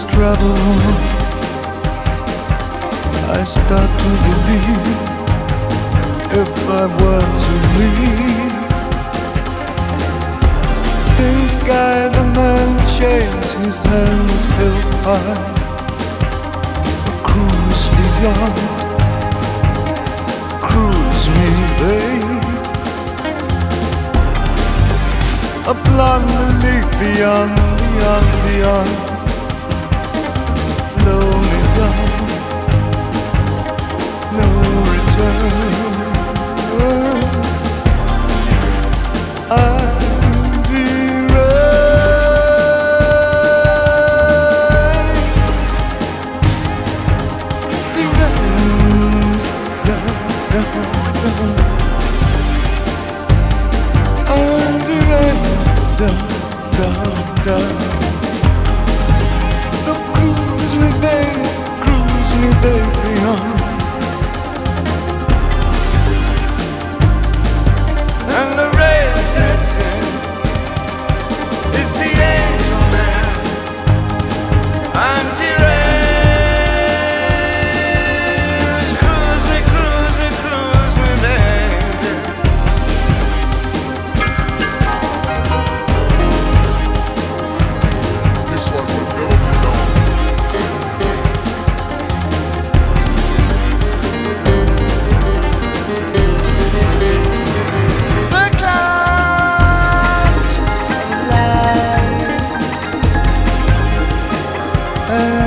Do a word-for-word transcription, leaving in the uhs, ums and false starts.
travel on, I start to believe if I were to leave, in sky the man shakes his hands held high, a cruise beyond, cruise me, babe, a blonde leaf beyond, beyond, beyond, blow me down, no return. I'm deranged, deranged, down, down, down. I'm deranged, down, down, down. So cruise me, baby, cruise me, baby, on. And the rain sets in. It's the angel man. I'm deranged. Cruise me, cruise me, cruise me, baby. This life will never be done. The clouds of light.